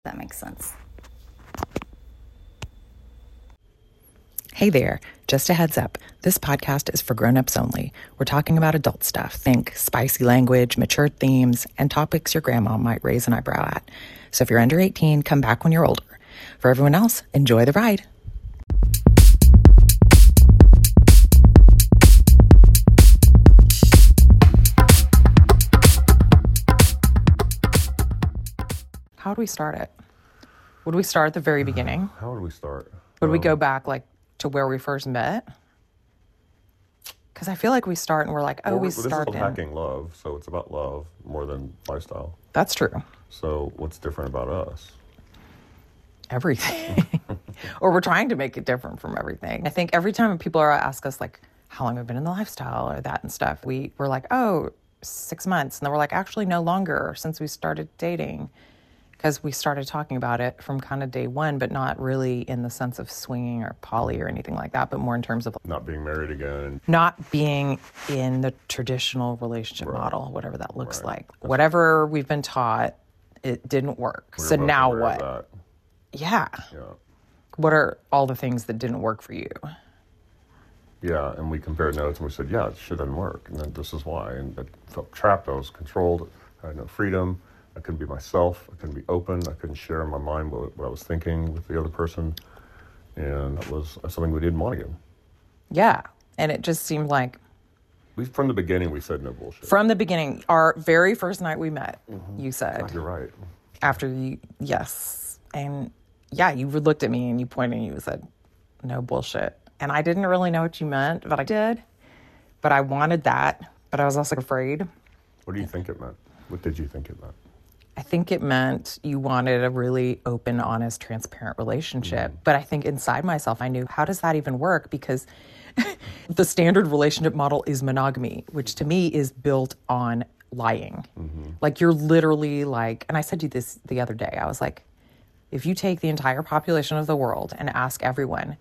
That makes sense. Hey there, just a heads up. This podcast is for grown-ups only. We're talking about adult stuff. Think spicy language, mature themes, and topics your grandma might raise an eyebrow at. So if you're under 18, come back when you're older. For everyone else, enjoy the ride. How do we start it? Would we start at the very beginning? How would we start? Would we go back to where we first met? Because I feel like we start and we're like, oh, This is started. Hacking Love, so it's about love more than lifestyle. That's true. So what's different about us? Everything. Or we're trying to make it different from everything. I think every time people ask us like, how long have we been in the lifestyle or that and stuff, we're like, oh, 6 months. And then we're like, actually no longer, since we started dating. Because we started talking about it from kind of day one, but not really in the sense of swinging or poly or anything like that, but more in terms of Not being married again. not being in the traditional relationship model, whatever that looks like. Whatever we've been taught, it didn't work. We were So both now aware of what? that. Yeah. Yeah. What are all the things that didn't work for you? Yeah, and we compared notes and we said, yeah, it shit didn't work. And then this is why. And I felt trapped. I was controlled. I had no freedom. I couldn't be myself. I couldn't be open. I couldn't share in my mind what I was thinking with the other person. And that was something we didn't want again. Yeah. And it just seemed like From the beginning, we said no bullshit. from the beginning, our very first night we met, you said, You're right. after you, yes. And yeah, you looked at me and you pointed and you said, no bullshit. And I didn't really know what you meant, but I did. But I wanted that. But I was also afraid. What do you think it meant? What did you think it meant? I think it meant you wanted a really open, honest, transparent relationship. But I think inside myself, I knew, how does that even work? Because the standard relationship model is monogamy, which to me is built on lying. Like you're literally like, and I said to you this the other day, I was like, if you take the entire population of the world and ask everyone,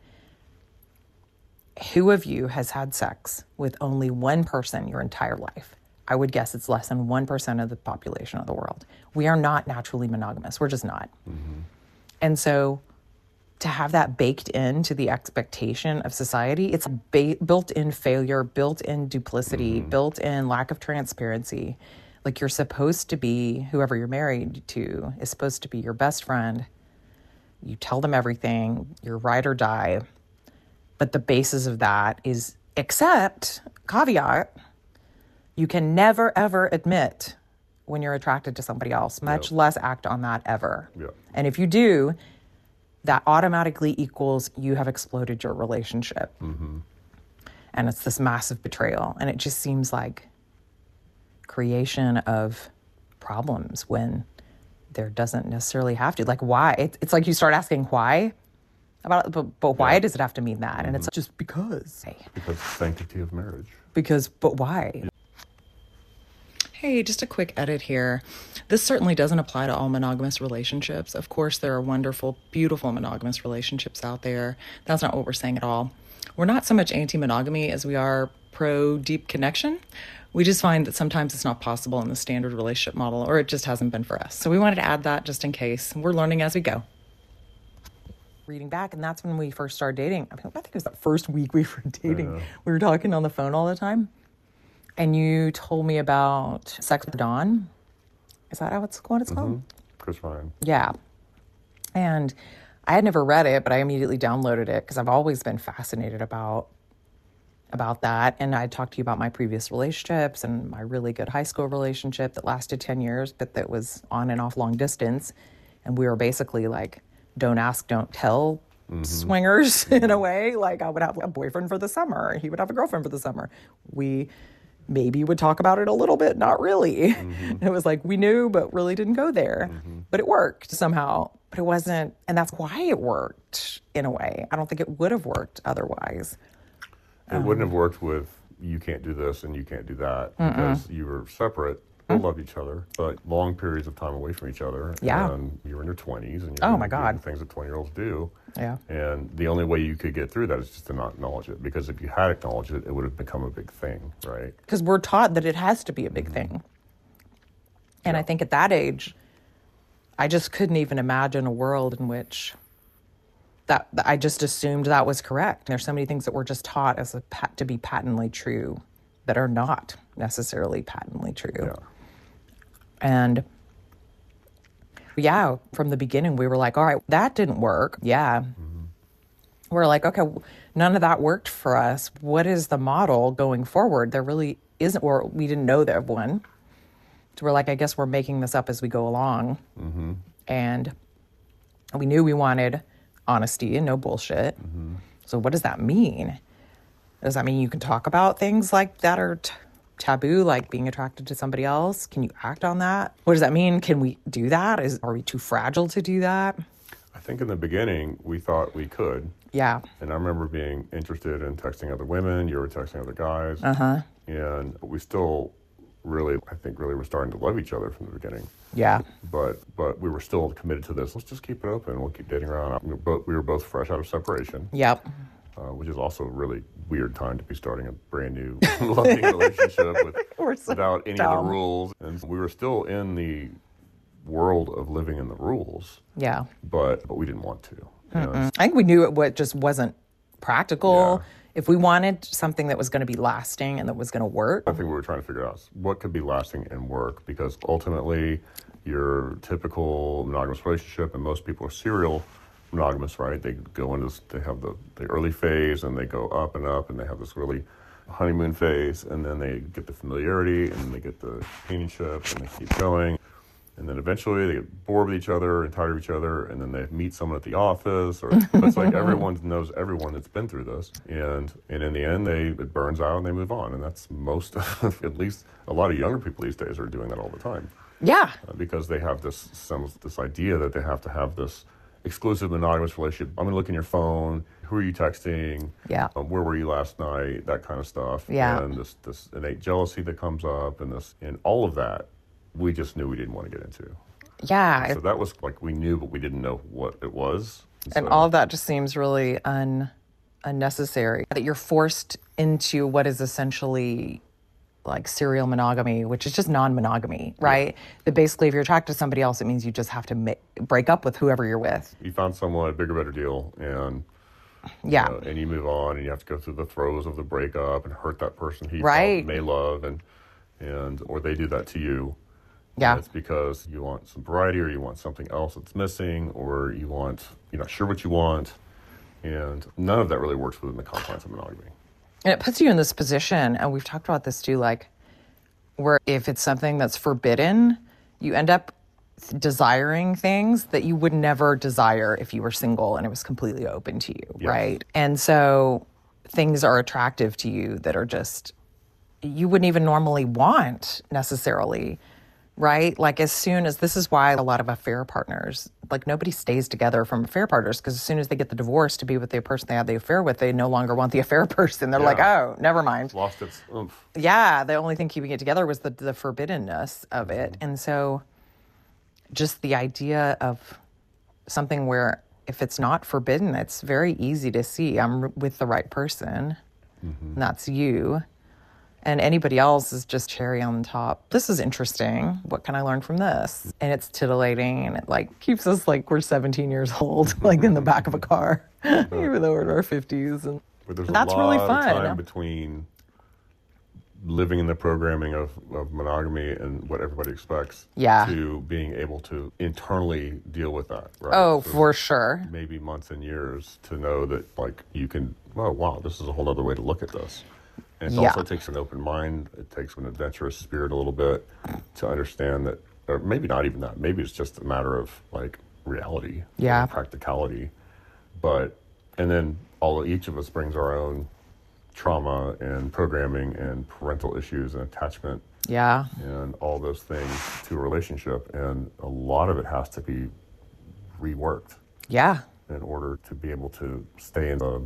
who of you has had sex with only one person your entire life? I would guess it's less than 1% of the population of the world. We are not naturally monogamous. We're just not. And so to have that baked into the expectation of society, it's built-in failure, built-in duplicity, built-in lack of transparency. Like you're supposed to be, whoever you're married to is supposed to be your best friend. You tell them everything, you're ride or die. But the basis of that is, except, caveat, you can never, ever admit when you're attracted to somebody else, much less act on that ever. Yep. And if you do, that automatically equals you have exploded your relationship. And it's this massive betrayal. And it just seems like creation of problems when there doesn't necessarily have to. Like, why? It's like you start asking why about it, but why does it have to mean that? And it's just because. Because the sanctity of marriage. But why? Hey, just a quick edit here. This certainly doesn't apply to all monogamous relationships. Of course, there are wonderful, beautiful monogamous relationships out there. That's not what we're saying at all. We're not so much anti-monogamy as we are pro-deep connection. We just find that sometimes it's not possible in the standard relationship model, or it just hasn't been for us. So we wanted to add that just in case. We're learning as we go. Reading back, and that's when we first started dating. I think it was the first week we were dating. Yeah. We were talking on the phone all the time. And you told me about Sex with Dawn. Is that what it's called? Chris Ryan. Yeah. And I had never read it, but I immediately downloaded it because I've always been fascinated about that. And I talked to you about my previous relationships and my really good high school relationship that lasted 10 years, but that was on and off long distance. And we were basically like, don't ask, don't tell swingers in a way. Like I would have a boyfriend for the summer. He would have a girlfriend for the summer. We maybe would talk about it a little bit, not really. It was like we knew, but really didn't go there. But it worked somehow. But it wasn't, and that's why it worked in a way. I don't think it would have worked otherwise. It wouldn't have worked with you can't do this and you can't do that because you were separate. You loved each other, but long periods of time away from each other. Yeah. And you were in your 20s and Oh, you're my God. doing things that 20-year-olds do. Yeah. And the only way you could get through that is just to not acknowledge it. Because if you had acknowledged it, it would have become a big thing, right? Because we're taught that it has to be a big thing. And I think at that age, I just couldn't even imagine a world in which that I just assumed that was correct. There's so many things that we're just taught as to be patently true that are not necessarily patently true. Yeah. And yeah, from the beginning, we were like, all right, that didn't work. Yeah. We're like, okay, none of that worked for us. What is the model going forward? There really isn't, or we didn't know there one. So we're like, I guess we're making this up as we go along. And we knew we wanted honesty and no bullshit. So what does that mean? Does that mean you can talk about things like that are taboo, like being attracted to somebody else? Can you act on that? What does that mean? Can we do that? Are we too fragile to do that? I think in the beginning, we thought we could. Yeah. And I remember being interested in texting other women. You were texting other guys. And we still really, I think, really were starting to love each other from the beginning. Yeah. But we were still committed to this. Let's just keep it open. We'll keep dating around. We were both fresh out of separation. Yep. Which is also a really weird time to be starting a brand new loving relationship without any of the rules. And we were still in the world of living in the rules. Yeah. But we didn't want to. I think we knew it just wasn't practical. Yeah. If we wanted something that was going to be lasting and that was going to work. I think we were trying to figure out what could be lasting and work, because ultimately your typical monogamous relationship, and most people are serial monogamous, right? They go into this, they have the early phase, and they go up, and they have this really honeymoon phase, and then they get the familiarity, and then they get the companionship, and they keep going. And then eventually they get bored with each other and tired of each other, and then they meet someone at the office, or it's like everyone knows everyone that's been through this. And in the end, it burns out and they move on. And that's most of, at least a lot of younger people these days are doing that all the time. Yeah. Because they have this idea that they have to have this exclusive monogamous relationship. I'm going to look in your phone. Who are you texting? Yeah. Where were you last night? That kind of stuff. Yeah. And this innate jealousy that comes up, and all of that, we just knew we didn't want to get into. Yeah. So that was like, we knew, but we didn't know what it was. And all of that just seems really unnecessary. That you're forced into what is essentially like serial monogamy, which is just non-monogamy, right? Yeah. That basically if you're attracted to somebody else, it means you just have to break up with whoever you're with. You found someone, a bigger, better deal, and yeah, and you move on, and you have to go through the throes of the breakup and hurt that person he may love, and or they do that to you. Yeah. And it's because you want some variety, or you want something else that's missing, or you're not sure what you want, and none of that really works within the confines of monogamy. And it puts you in this position, and we've talked about this too, like, where if it's something that's forbidden, you end up desiring things that you would never desire if you were single and it was completely open to you, yes. Right? And so things are attractive to you that are just, you wouldn't even normally want necessarily, right? Like as soon as, this is why a lot of affair partners, like nobody stays together from affair partners, because as soon as they get the divorce to be with the person they had the affair with, they no longer want the affair person. They're like, oh, never mind. It's lost its oomph. Yeah, the only thing keeping it together was the forbiddenness of it. And so just the idea of something where if it's not forbidden, it's very easy to see I'm with the right person, and that's you. And anybody else is just cherry on top. This is interesting. What can I learn from this? And it's titillating, and it like keeps us like we're 17 years old, like in the back of a car, even though we're in our 50s. And that's really fun. Of time between living in the programming of monogamy and what everybody expects, to being able to internally deal with that. Right? Oh, so for sure. Maybe months and years to know that like you can. Oh, wow, this is a whole other way to look at this. And it also takes an open mind. It takes an adventurous spirit a little bit to understand that, or maybe not even that. Maybe it's just a matter of like reality, and practicality. And then each of us brings our own trauma and programming and parental issues and attachment, and all those things to a relationship. And a lot of it has to be reworked, in order to be able to stay in a.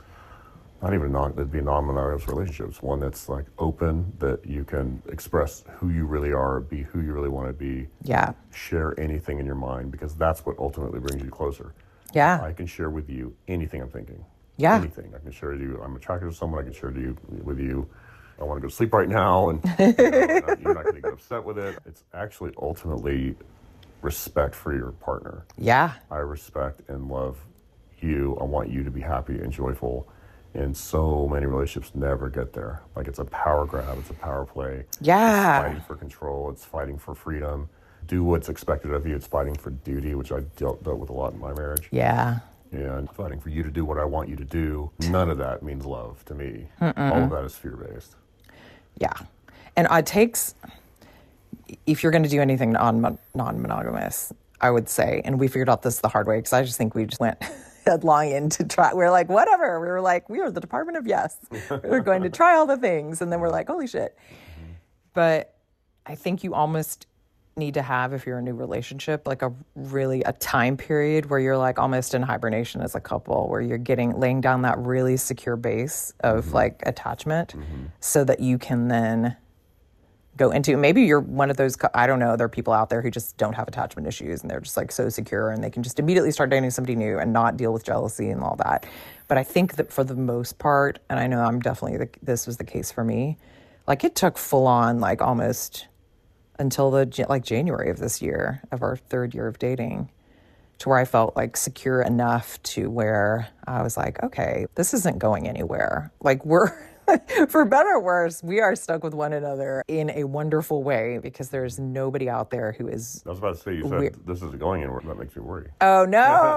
Not even it'd be a non-monogamous relationship. It's one that's like open, that you can express who you really are, be who you really want to be. Yeah. Share anything in your mind, because that's what ultimately brings you closer. Yeah. I can share with you anything I'm thinking. Yeah. Anything. I can share with you. I'm attracted to someone. I can share with you. I want to go to sleep right now, and you're not going to get upset with it. It's actually ultimately respect for your partner. Yeah. I respect and love you. I want you to be happy and joyful. And so many relationships never get there. Like, it's a power grab. It's a power play. Yeah. It's fighting for control. It's fighting for freedom. Do what's expected of you. It's fighting for duty, which I dealt with a lot in my marriage. Yeah. And fighting for you to do what I want you to do. None of that means love to me. All of that is fear-based. Yeah. And it takes, if you're going to do anything non-monogamous, I would say, and we figured out this the hard way, because I just think we just went headlong in to try. We were like, whatever. We were like, we are the Department of Yes. We were going to try all the things. And then we're like, holy shit. But I think you almost need to have, if you're in a new relationship, like a time period where you're like almost in hibernation as a couple, where you're laying down that really secure base of like attachment, so that you can then go into, maybe you're one of those, I don't know, there are people out there who just don't have attachment issues and they're just like so secure and they can just immediately start dating somebody new and not deal with jealousy and all that. But I think that for the most part, and I know I'm definitely, this was the case for me, like it took full on, like almost until January of this year, of our third year of dating, to where I felt like secure enough to where I was like, okay, this isn't going anywhere. Like we're, for better or worse, we are stuck with one another in a wonderful way, because there's nobody out there who is. I was about to say, you said this isn't going anywhere. That makes me worry. Oh, no.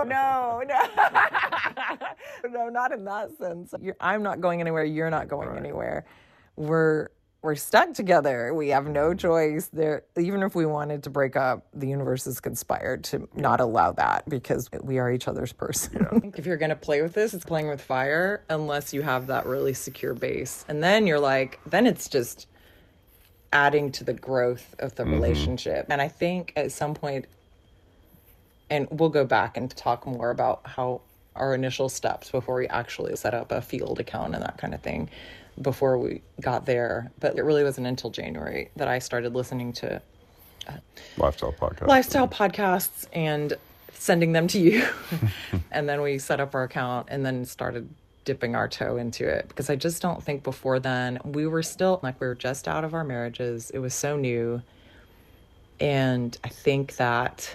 No, not in that sense. I'm not going anywhere. You're not going anywhere. We're stuck together. We have no choice. Even if we wanted to break up, the universe has conspired to not allow that, because we are each other's person. Yeah. If you're going to play with this, it's playing with fire, unless you have that really secure base. And then you're like, then it's just adding to the growth of the relationship. And I think at some point, and we'll go back and talk more about how our initial steps before we actually set up a field account and that kind of thing, before we got there. But it really wasn't until January that I started listening to lifestyle podcasts and sending them to you. And then we set up our account and then started dipping our toe into it, because I just don't think before then we were still like, we were just out of our marriages. It was so new. And I think that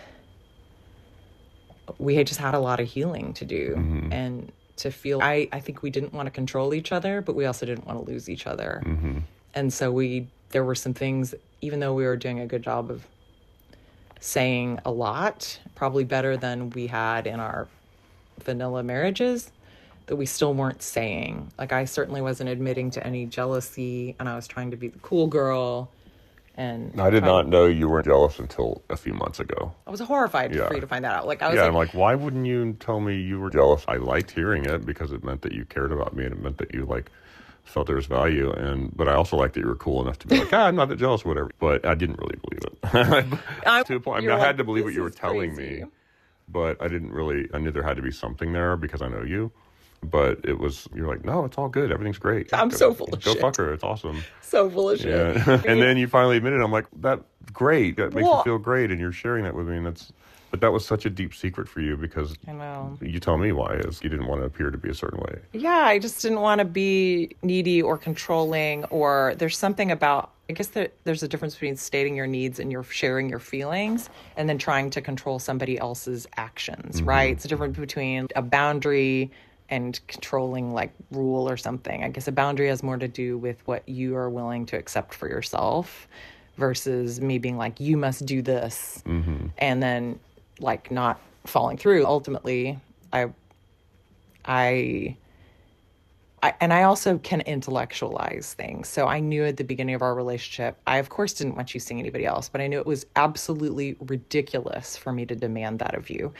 we had just had a lot of healing to do, and to feel, I think we didn't want to control each other, but we also didn't want to lose each other. And so there were some things, even though we were doing a good job of saying a lot, probably better than we had in our vanilla marriages, that we still weren't saying. Like, I certainly wasn't admitting to any jealousy, and I was trying to be the cool girl. And I did not know you weren't jealous until a few months ago. I was horrified for you to find that out. Like, I was I'm like, why wouldn't you tell me you were jealous? I liked hearing it, because it meant that you cared about me, and it meant that you like felt there was value. But I also liked that you were cool enough to be like, I'm not that jealous, whatever. But I didn't really believe it. To a point, I had to believe what you were telling me, but I didn't really. I knew there had to be something there, because I know you. But it was, you're like, no, it's all good. Everything's great. I'm so full of shit. Go fuck her. It's awesome. So full of shit. Yeah. And then you finally admitted, I'm like, that's great. That makes me feel great. And you're sharing that with me. But that was such a deep secret for you, because I know. You tell me why is you didn't want to appear to be a certain way. Yeah, I just didn't want to be needy or controlling, or there's something about, I guess there's a difference between stating your needs and you're sharing your feelings, and then trying to control somebody else's actions, right? It's a difference between a boundary and controlling, like, rule or something. I guess a boundary has more to do with what you are willing to accept for yourself, versus me being like, you must do this, and then like not following through. Ultimately, I also can intellectualize things. So I knew at the beginning of our relationship, I of course didn't want you seeing anybody else, but I knew it was absolutely ridiculous for me to demand that of you.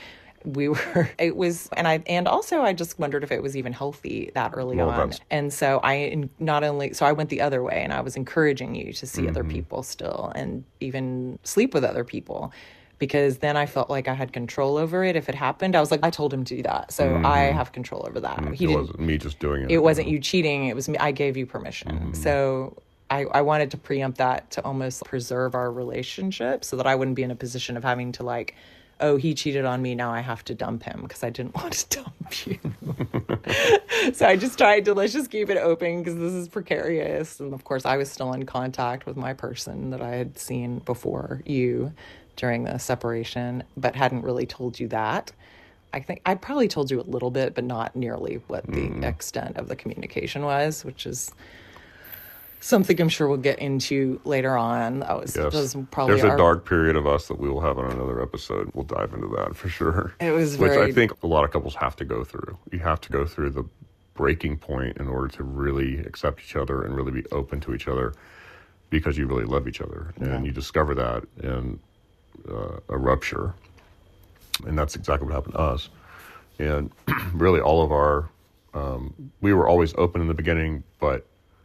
And also I just wondered if it was even healthy that early on. And so I went the other way, and I was encouraging you to see other people still, and even sleep with other people, because then I felt like I had control over it. If it happened, I was like, I told him to do that, so I have control over that. It wasn't me just doing it. It wasn't you cheating. It was me. I gave you permission. So I wanted to preempt that, to almost preserve our relationship, so that I wouldn't be in a position of having to like, oh, he cheated on me, now I have to dump him, because I didn't want to dump you. So I just tried to, let's just keep it open, because this is precarious. And of course, I was still in contact with my person that I had seen before you, during the separation, but hadn't really told you that. I think I probably told you a little bit, but not nearly what the extent of the communication was, which is something I'm sure we'll get into later on. Yes. Was probably There's a dark period of us that we will have on another episode. We'll dive into that for sure. It was Which I think a lot of couples have to go through. You have to go through the breaking point in order to really accept each other and really be open to each other because you really love each other. And you discover that in a rupture. And that's exactly what happened to us. And really all of our, we were always open in the beginning, but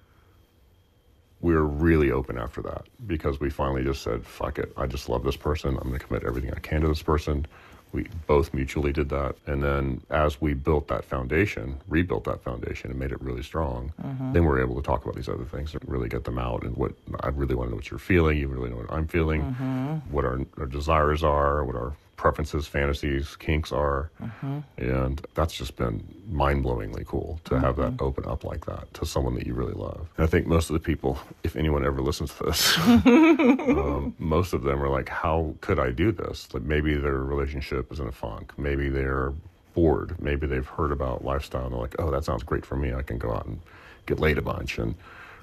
we were really open after that because we finally just said, fuck it. I just love this person. I'm going to commit everything I can to this person. We both mutually did that. And then as we built that foundation, rebuilt that foundation and made it really strong, then we were able to talk about these other things and really get them out. And what I really want to know what you're feeling. You really know what I'm feeling, what our desires are, what our preferences, fantasies, kinks are. And that's just been mind-blowingly cool to have that open up like that to someone that you really love. And I think most of the people, if anyone ever listens to this, most of them are like, how could I do this? Like maybe their relationship is in a funk. Maybe they're bored. Maybe they've heard about lifestyle and they're like, oh, that sounds great for me. I can go out and get laid a bunch and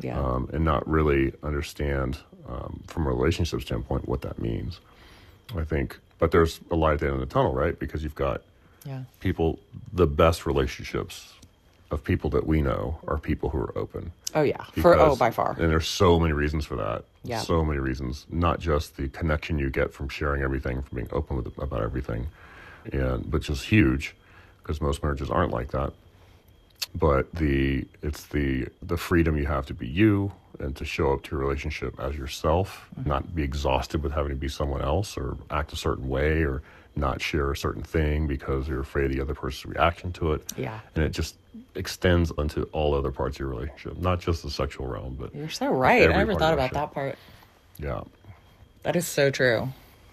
not really understand from a relationship standpoint what that means. I think, but there's a light at the end of the tunnel, right? Because you've got people, the best relationships of people that we know are people who are open. Oh, yeah. By far. And there's so many reasons for that. Yeah. So many reasons, not just the connection you get from sharing everything, from being open about everything, which is huge because most marriages aren't like that. But it's the freedom you have to be you and to show up to your relationship as yourself, not be exhausted with having to be someone else or act a certain way or not share a certain thing because you're afraid of the other person's reaction to it. Yeah. And it just extends onto all other parts of your relationship, not just the sexual realm, but you're so right. I never thought about that part. Yeah. That is so true.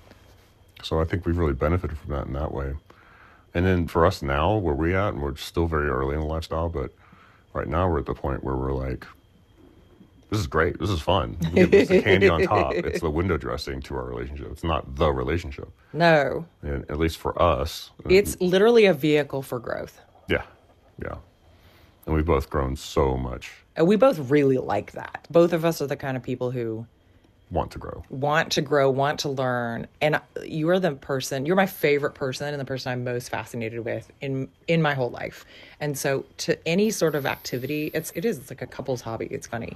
So I think we've really benefited from that in that way. And then for us now, where we're at, and we're still very early in the lifestyle, but right now we're at the point where we're like, this is great. This is fun. It's the candy on top. It's the window dressing to our relationship. It's not the relationship. No. And at least for us. It's literally a vehicle for growth. Yeah. Yeah. And we've both grown so much. And we both really like that. Both of us are the kind of people who want to grow, want to learn. And you're my favorite person and the person I'm most fascinated with in my whole life. And so to any sort of activity, it's like a couple's hobby. It's funny.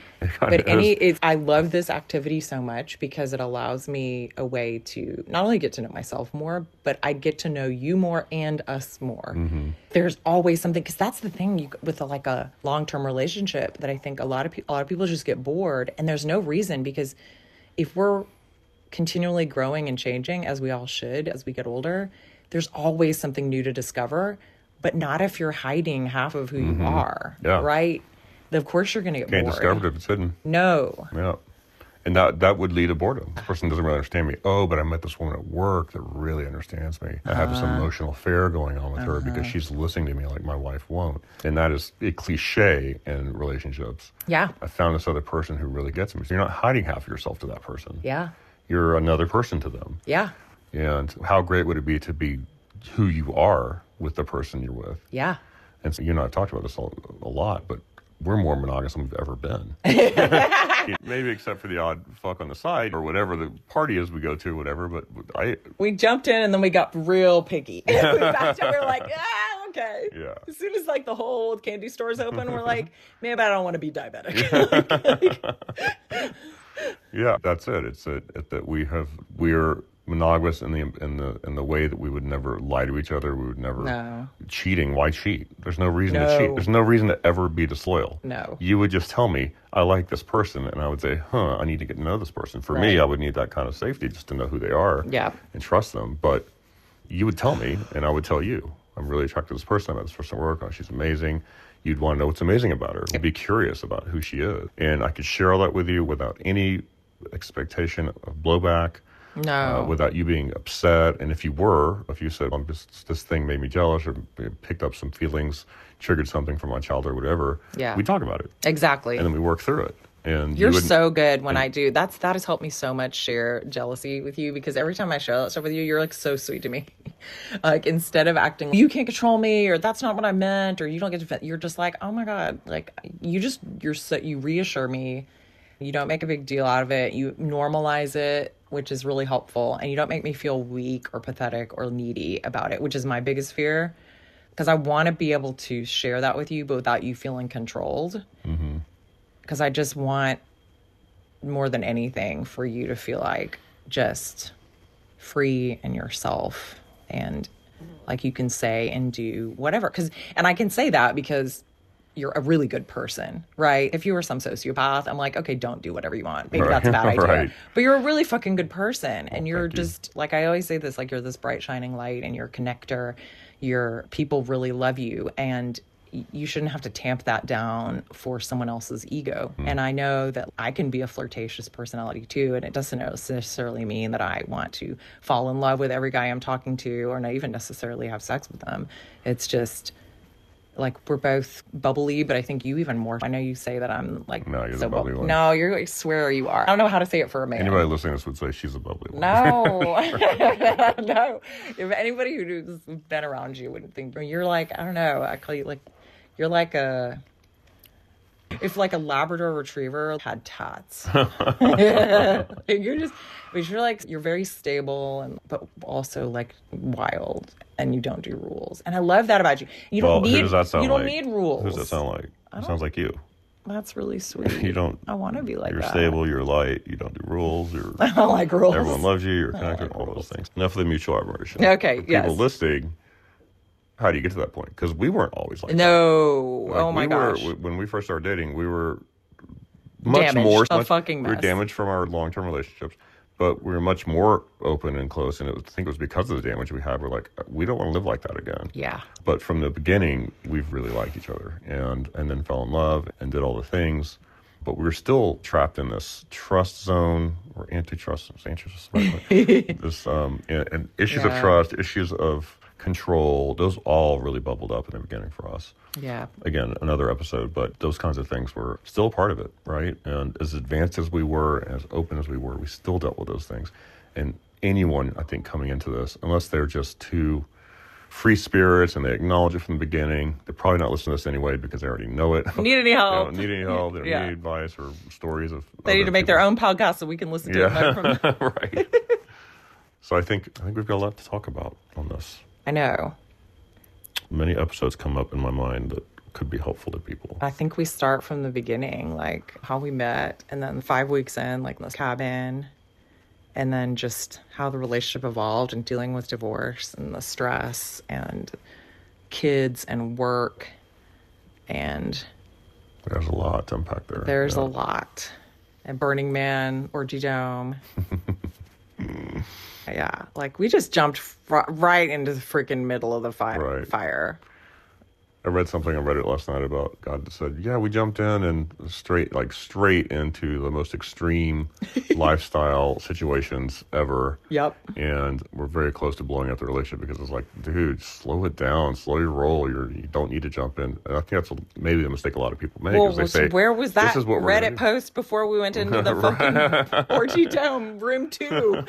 But I love this activity so much because it allows me a way to not only get to know myself more, but I get to know you more and us more. There's always something, because that's the thing with a long-term relationship that I think a lot of people just get bored, and there's no reason, because if we're continually growing and changing, as we all should as we get older, there's always something new to discover, but not if you're hiding half of who you are, right? Of course you're going to get bored. Can't discover it if it's hidden. No. Yeah. And that would lead to boredom. This person doesn't really understand me. Oh, but I met this woman at work that really understands me. I have this emotional affair going on with her because she's listening to me like my wife won't. And that is a cliche in relationships. Yeah. I found this other person who really gets me. So you're not hiding half of yourself to that person. Yeah. You're another person to them. Yeah. And how great would it be to be who you are with the person you're with? Yeah. And so you and I have talked about this a lot, but we're more monogamous than we've ever been. Maybe except for the odd fuck on the side or whatever the party is we go to, whatever. But we jumped in and then we got real picky. We backed up. We were like, okay. Yeah. As soon as the whole candy store's open, we're like, maybe I don't want to be diabetic. Yeah, that's it. It's that we're monogamous in the way that we would never lie to each other. We would never cheating. Why cheat? There's no reason to cheat. There's no reason to ever be disloyal. No. You would just tell me, I like this person, and I would say, I need to get to know this person. For me, I would need that kind of safety just to know who they are and trust them. But you would tell me, and I would tell you, I'm really attracted to this person. I met this person at work. Oh, she's amazing. You'd want to know what's amazing about her. You'd be curious about who she is. And I could share all that with you without any expectation of blowback. No. Without you being upset. And if you said, this thing made me jealous or picked up some feelings, triggered something from my childhood or whatever, we talk about it. Exactly. And then we work through it. And You're so good when I do. That has helped me so much share jealousy with you, because every time I share that stuff with you, you're like so sweet to me. Like, instead of acting, you can't control me, or that's not what I meant, or you don't get to, you're just like, oh my God, like you reassure me. You don't make a big deal out of it. You normalize it, which is really helpful. And you don't make me feel weak or pathetic or needy about it, which is my biggest fear. Because I want to be able to share that with you, but without you feeling controlled. Because I just want, more than anything, for you to feel like just free in yourself, and like you can say and do whatever. And I can say that because you're a really good person, right? If you were some sociopath, I'm like, okay, don't do whatever you want. Maybe that's a bad idea. Right. But you're a really fucking good person. And you're thank you. just, like I always say this, like, you're this bright shining light, and you're a connector. People really love you. And you shouldn't have to tamp that down for someone else's ego. And I know that I can be a flirtatious personality too, and it doesn't necessarily mean that I want to fall in love with every guy I'm talking to, or not even necessarily have sex with them. It's just like, we're both bubbly, but I think you even more. I know you say that I'm like, No, you're the bubbly one. No, I swear you are. I don't know how to say it for a man. Anybody listening to this would say she's a bubbly one. No, no. If anybody who's been around you wouldn't think you're like, I don't know. I call you like, you're like if like a Labrador Retriever had tats. You're very stable, but also like wild, and you don't do rules. And I love that about you. You don't need. Who does that sound You don't like? need rules. Who does that sound like? It sounds like you. That's really sweet. You don't. I want to be like You're that. stable. You're light. You don't do rules. I don't like rules. Everyone loves you. You're connected. All those things. Enough of the mutual admiration. Okay. For yes. people listening, how do you get to that point? Because we weren't always like that. No. Like, oh my gosh. When we first started dating, we were much Damaged. more. A fucking mess. We were damaged from our long-term relationships, but we were much more open and close. And I think it was because of the damage we had. We're like, we don't want to live like that again. Yeah. But from the beginning, we've really liked each other, and then fell in love and did all the things. But we were still trapped in this trust zone, or antitrust. This and issues of trust, issues of control. Those all really bubbled up in the beginning for us. Yeah. Again, another episode, but those kinds of things were still a part of it, right? And as advanced as we were, as open as we were, we still dealt with those things. And anyone, I think, coming into this, unless they're just too free spirits and they acknowledge it from the beginning, they're probably not listening to this anyway because they already know it. Need any help? They don't need any help. They don't need any advice or stories of. They need to make their own podcast so we can listen to it. From right. So I think we've got a lot to talk about on this. I know. Many episodes come up in my mind that could be helpful to people. I think we start from the beginning, like how we met, and then 5 weeks in, like in this cabin, and then just how the relationship evolved, and dealing with divorce and the stress and kids and work. And there's a lot to unpack there. There's a lot. And Burning Man, Orgy Dome. Yeah, like we just jumped right into the freaking middle of the fire. I read something, I read it last night about God that said, yeah, we jumped in and straight into the most extreme lifestyle situations ever. Yep. And we're very close to blowing up the relationship because it's like, dude, slow it down, slow your roll. You don't need to jump in. And I think that's maybe the mistake a lot of people make. Well, they say, where was that Reddit do. post before we went into the fucking Orgy Dome room 2?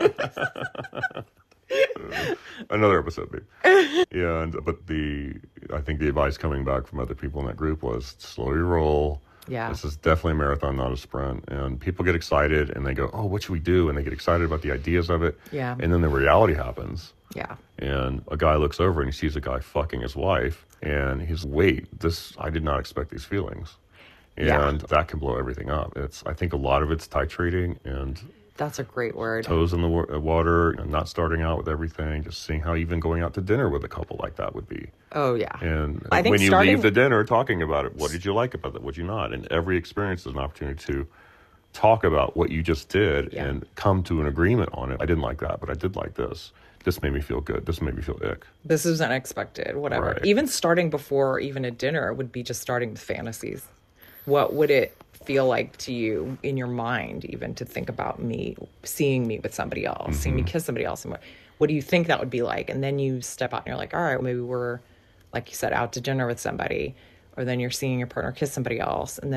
Another episode, babe. But I think the advice coming back from other people in that group was slow your roll. Yeah. This is definitely a marathon, not a sprint. And people get excited and they go, oh, what should we do? And they get excited about the ideas of it. Yeah. And then the reality happens. Yeah. And a guy looks over and he sees a guy fucking his wife. And he's, wait, I did not expect these feelings. And that can blow everything up. I think a lot of it's titrating and... That's a great word. Toes in the water, not starting out with everything, just seeing how even going out to dinner with a couple like that would be. Oh, yeah. And I think when you leave the dinner, talking about it, what did you like about it, what did you not? And every experience is an opportunity to talk about what you just did and come to an agreement on it. I didn't like that, but I did like this. This made me feel good. This made me feel ick. This is unexpected, whatever. Right. Even starting before even a dinner would be just starting with fantasies. What would it feel like to you in your mind, even to think about seeing me with somebody else, seeing me kiss somebody else? What do you think that would be like? And then you step out and you're like, all right, maybe we're, like you said, out to dinner with somebody, or then you're seeing your partner kiss somebody else. And then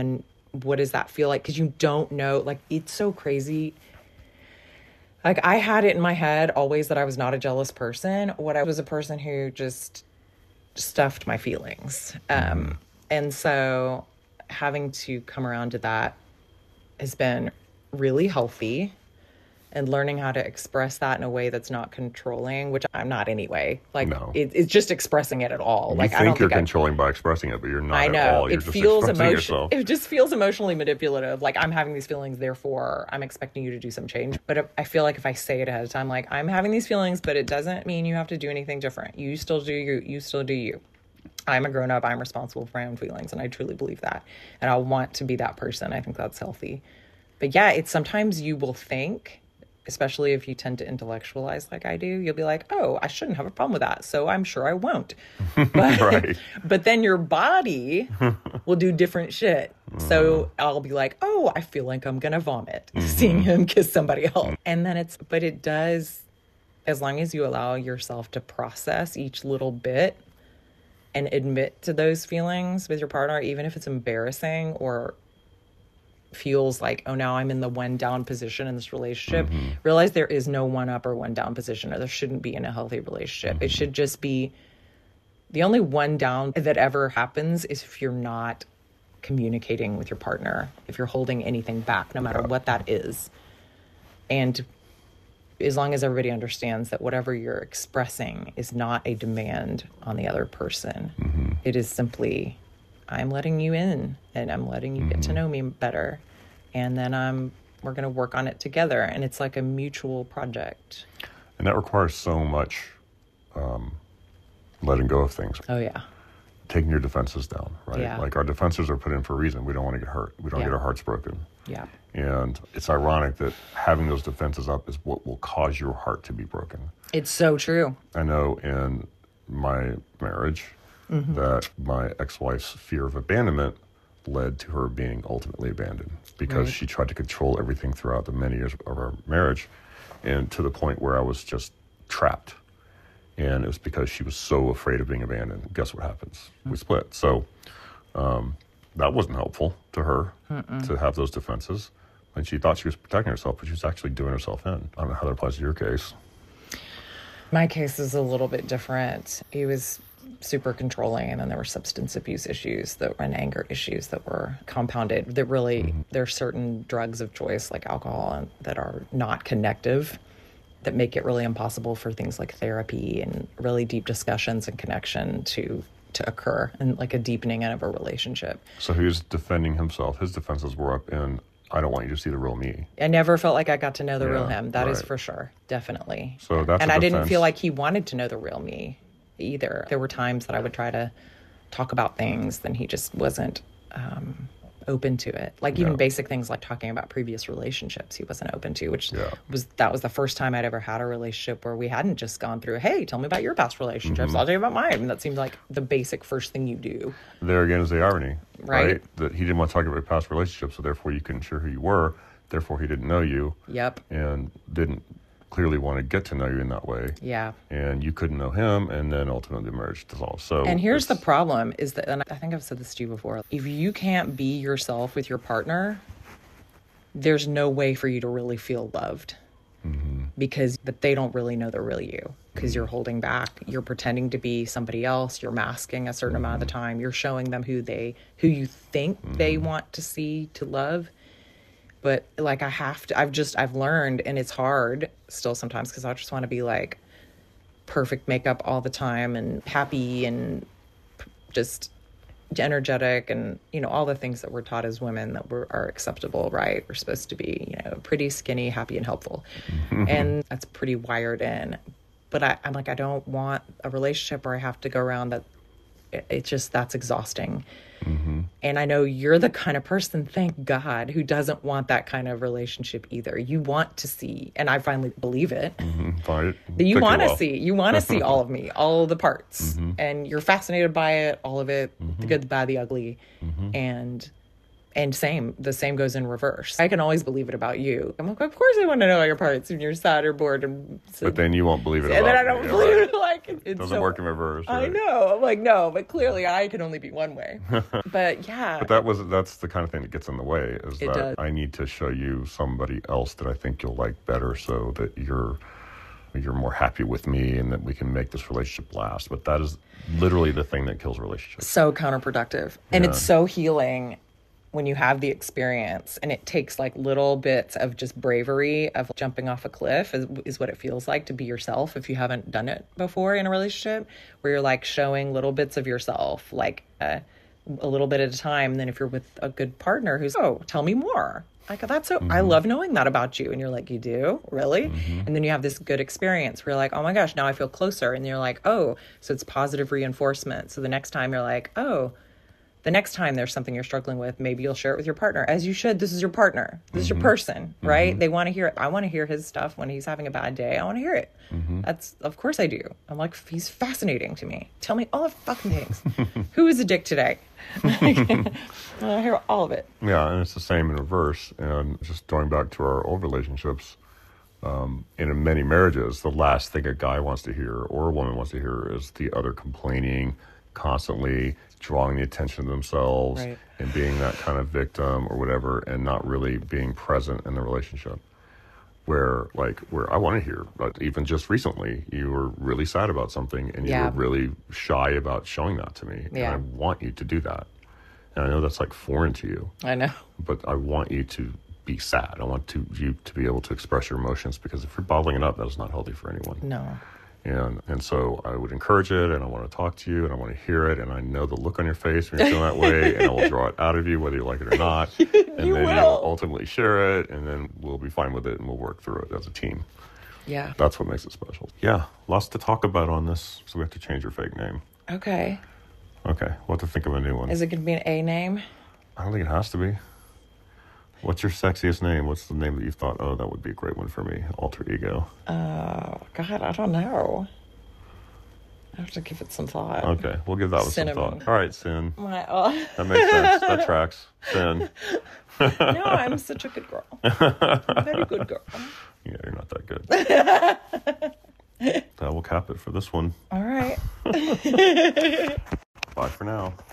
what does that feel like? Because you don't know. Like, it's so crazy. Like, I had it in my head always that I was not a jealous person. What I was a person who just stuffed my feelings. And so having to come around to that has been really healthy, and learning how to express that in a way that's not controlling, which I'm not anyway. Like, No. It's just expressing it at all. You Like, think I don't you're think controlling by expressing it, but you're not I at know. all. You're It just feels expressing yourself. It just feels emotionally manipulative. Like, I'm having these feelings, therefore I'm expecting you to do some change. But I feel like if I say it ahead of time, like, I'm having these feelings, but it doesn't mean you have to do anything different. You still do you. You still do you. I'm a grown up. I'm responsible for my own feelings, and I truly believe that. And I want to be that person. I think that's healthy. But yeah, it's sometimes you will think, especially if you tend to intellectualize like I do, you'll be like, oh, I shouldn't have a problem with that, so I'm sure I won't. But, Right. but then your body will do different shit. So I'll be like, oh, I feel like I'm going to vomit seeing him kiss somebody else. And then but it does, as long as you allow yourself to process each little bit and admit to those feelings with your partner, even if it's embarrassing or feels like, oh, now I'm in the one down position in this relationship. Realize there is no one up or one down position, or there shouldn't be in a healthy relationship. It should just be, the only one down that ever happens is if you're not communicating with your partner, if you're holding anything back, no matter what that is. And as long as everybody understands that whatever you're expressing is not a demand on the other person, it is simply, I'm letting you in and I'm letting you get to know me better. And then we're going to work on it together. And it's like a mutual project. And that requires so much letting go of things. Oh, yeah. Taking your defenses down, right? Yeah. Like, our defenses are put in for a reason. We don't want to get hurt. We don't get our hearts broken. Yeah. And it's ironic that having those defenses up is what will cause your heart to be broken. It's so true. I know in my marriage that my ex-wife's fear of abandonment led to her being ultimately abandoned because she tried to control everything throughout the many years of our marriage, and to the point where I was just trapped. And it was because she was so afraid of being abandoned. Guess what happens? We split. So that wasn't helpful to her to have those defenses. And she thought she was protecting herself, but she was actually doing herself in. I don't know how that applies to your case. My case is a little bit different. He was super controlling, and then there were substance abuse issues and anger issues that were compounded. That really, there are certain drugs of choice like alcohol that are not connective, that make it really impossible for things like therapy and really deep discussions and connection to occur, and like a deepening of a relationship. So he was defending himself. His defenses were up in, I don't want you to see the real me. I never felt like I got to know the real him. That is right. for sure. Definitely. So that's and a I didn't defense. feel like he wanted to know the real me either. There were times that I would try to talk about things, then he just wasn't open to it. Like even basic things like talking about previous relationships, he wasn't open to, which was the first time I'd ever had a relationship where we hadn't just gone through, hey, tell me about your past relationships. I'll tell you about mine. And that seemed like the basic first thing you do. There again is the irony, Right. That he didn't want to talk about past relationships, so therefore you couldn't share who you were. Therefore he didn't know you. Yep. And didn't clearly want to get to know you in that way. Yeah. And you couldn't know him, and then ultimately the marriage dissolved. So, and here's the problem is that, and I think I've said this to you before, if you can't be yourself with your partner, there's no way for you to really feel loved, because they don't really know the real you, because you're holding back, you're pretending to be somebody else, you're masking a certain amount of the time, you're showing them who you think they want to see, to love. But like I've learned, and it's hard still sometimes, because I just want to be like perfect makeup all the time and happy and just energetic, and all the things that we're taught as women that are acceptable, right? We're supposed to be pretty, skinny, happy, and helpful. And that's pretty wired in. But I'm like, I don't want a relationship where I have to go around that. That's exhausting. And I know you're the kind of person, thank God, who doesn't want that kind of relationship either. You want to see, and I finally believe it, that you want to see all of me, all the parts, and you're fascinated by it, all of it, the good, the bad, the ugly. And And the same goes in reverse. I can always believe it about you. I'm like, of course I want to know all your parts when you're sad or bored. But then you won't believe it and about then I don't me. believe Right. it. Like, It doesn't work in reverse. Right? I know. I'm like, no, but clearly I can only be one way. But yeah. But that's the kind of thing that gets in the way, is that does. I need to show you somebody else that I think you'll like better, so that you're more happy with me and that we can make this relationship last. But that is literally the thing that kills relationships. So counterproductive. And it's so healing when you have the experience, and it takes like little bits of just bravery of jumping off a cliff is what it feels like to be yourself if you haven't done it before in a relationship, where you're like showing little bits of yourself, like a little bit at a time. And then if you're with a good partner who's, oh, tell me more. Like, that's so, I love knowing that about you. And you're like, you do? Really? And then you have this good experience where you're like, oh my gosh, now I feel closer. And you're like, oh, so it's positive reinforcement. So the next time you're like, oh, the next time there's something you're struggling with, maybe you'll share it with your partner, as you should. This is your partner. This is your person, right? They want to hear it. I want to hear his stuff when he's having a bad day. I want to hear it. That's, of course I do. I'm like, he's fascinating to me. Tell me all the fucking things. Who is a dick today? I hear all of it. Yeah, and it's the same in reverse. And just going back to our old relationships, in many marriages, the last thing a guy wants to hear or a woman wants to hear is the other complaining, constantly drawing the attention to themselves and being that kind of victim or whatever, and not really being present in the relationship. Where I want to hear, but even just recently, you were really sad about something and you were really shy about showing that to me. And I want you to do that. And I know that's like foreign to you. I know. But I want you to be sad. I want you to be able to express your emotions, because if you're bottling it up, that is not healthy for anyone. No. And so I would encourage it, and I want to talk to you, and I want to hear it, and I know the look on your face when you're feeling that way, and I will draw it out of you whether you like it or not. And You then will. you'll ultimately share it, and then we'll be fine with it, and we'll work through it as a team. Yeah. That's what makes it special. Yeah, lots to talk about on this, so we have to change your fake name. Okay. Okay, we'll have to think of a new one. Is it going to be an A name? I don't think it has to be. What's your sexiest name? What's the name that you thought, oh, that would be a great one for me? Alter ego. Oh, God, I don't know. I have to give it some thought. Okay, we'll give that one some Cinnamon. thought. All right, Sin. My, That makes sense. That tracks. Sin. no, I'm such a good girl. I'm a very good girl. Yeah, you're not that good. That will cap it for this one. All right. Bye for now.